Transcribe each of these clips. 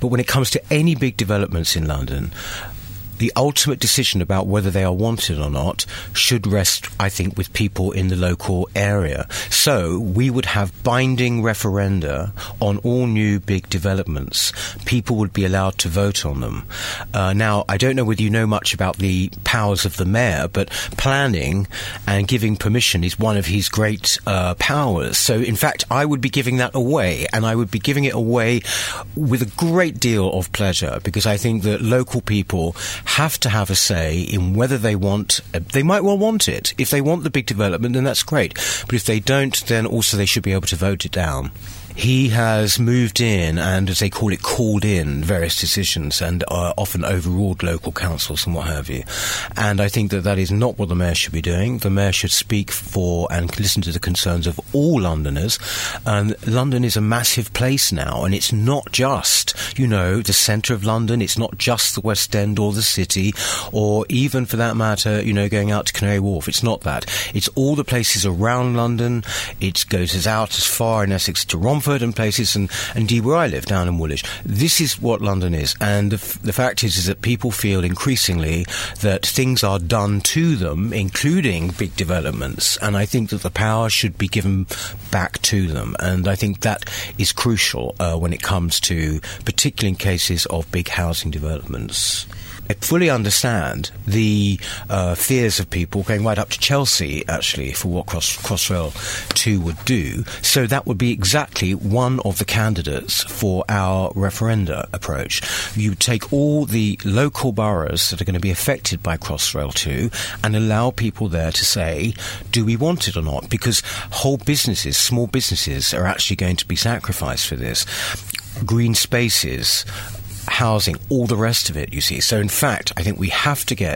But when it comes to any big developments in London, the ultimate decision about whether they are wanted or not should rest, I think, with people in the local area. So we would have binding referenda on all new big developments. People would be allowed to vote on them. Now, I don't know whether you know much about the powers of the mayor, but planning and giving permission is one of his great powers. So, in fact, I would be giving that away, and I would be giving it away with a great deal of pleasure, because I think that local people have to have a say in whether they want, they might well want it. If they want the big development, then that's great. But if they don't, then also they should be able to vote it down. He has moved in and, as they call it, called in various decisions and often overruled local councils and what have you. And I think that that is not what the mayor should be doing. The mayor should speak for and listen to the concerns of all Londoners. And London is a massive place now, and it's not just, you know, the centre of London. It's not just the West End or the City, or even, for that matter, you know, going out to Canary Wharf. It's not that. It's all the places around London. It goes out as far in Essex to Romford and places, and indeed where I live, down in Woolwich. This is what London is, and the fact is that people feel increasingly that things are done to them, including big developments, and I think that the power should be given back to them, and I think that is crucial when it comes to, particularly in cases of big housing developments. I fully understand the fears of people going right up to Chelsea, actually, for what Crossrail 2 would do. So that would be exactly one of the candidates for our referenda approach. You take all the local boroughs that are going to be affected by Crossrail 2 and allow people there to say, do we want it or not? Because whole businesses, small businesses, are actually going to be sacrificed for this. Green spaces, housing, all the rest of it, you see. So in fact, I think we have to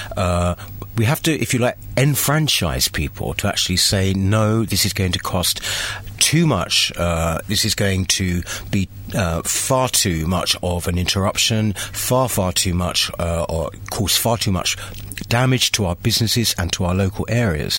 if you like, enfranchise people to actually say, no, this is going to cost too much, this is going to be far too much of an interruption, far too much, or cause far too much damage to our businesses and to our local areas.